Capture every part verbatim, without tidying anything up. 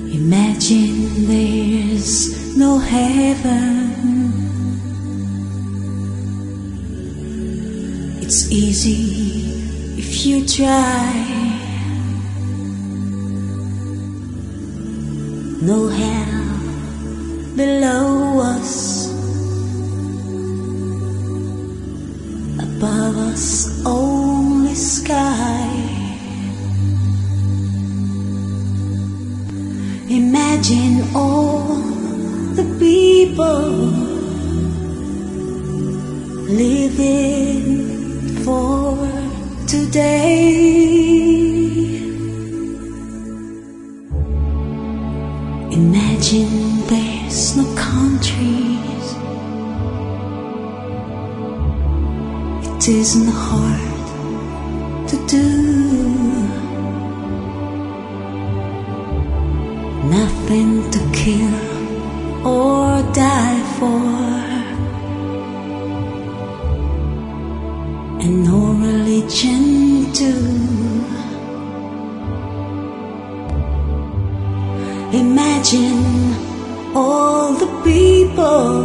Imagine there's no heaven. It's easy if you try. No hell below us, above us only sky. Imagine all the people living for today. Imagine there's no countries. It isn't hard to do. Nothing to kill or die for, and no religion too. Imagine all the people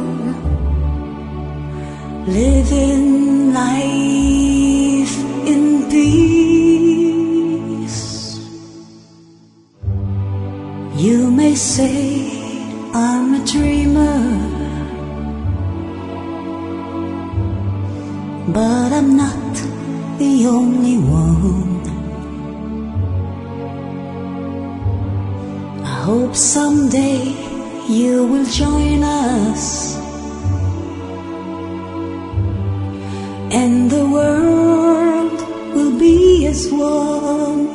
living life in peace. You may say I'm a dreamer, but I'm not the only one. I hope someday you will join us, and the world will be as one.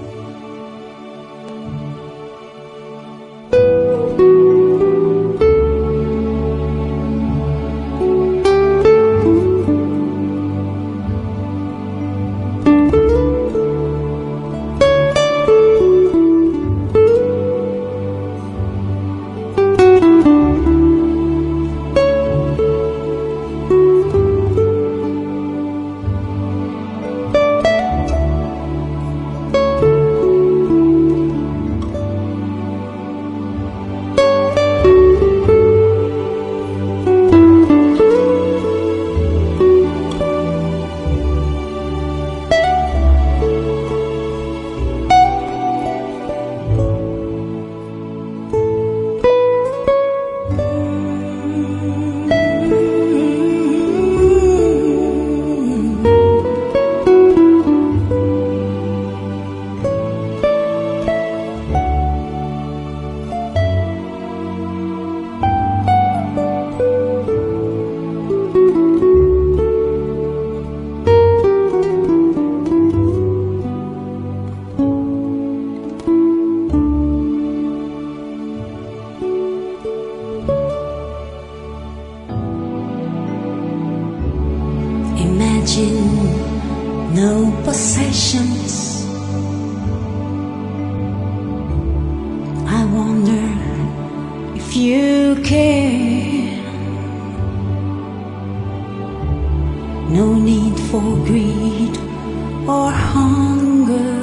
Imagine no possessions. I wonder if you care. No need for greed or hunger.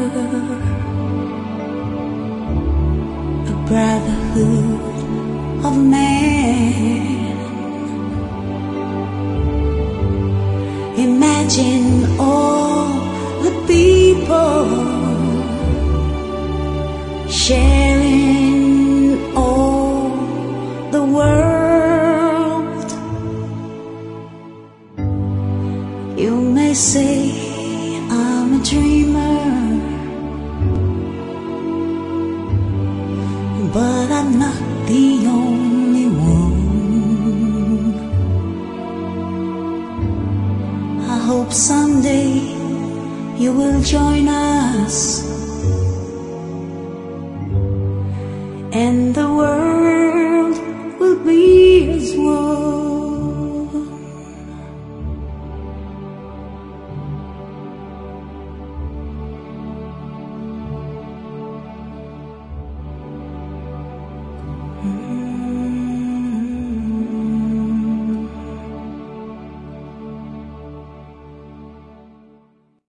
A brotherhood of man. Imagine all the people sharing all the world. You may say I'm a dreamer, but I'm not the only one. I hope someday you will join us, and the world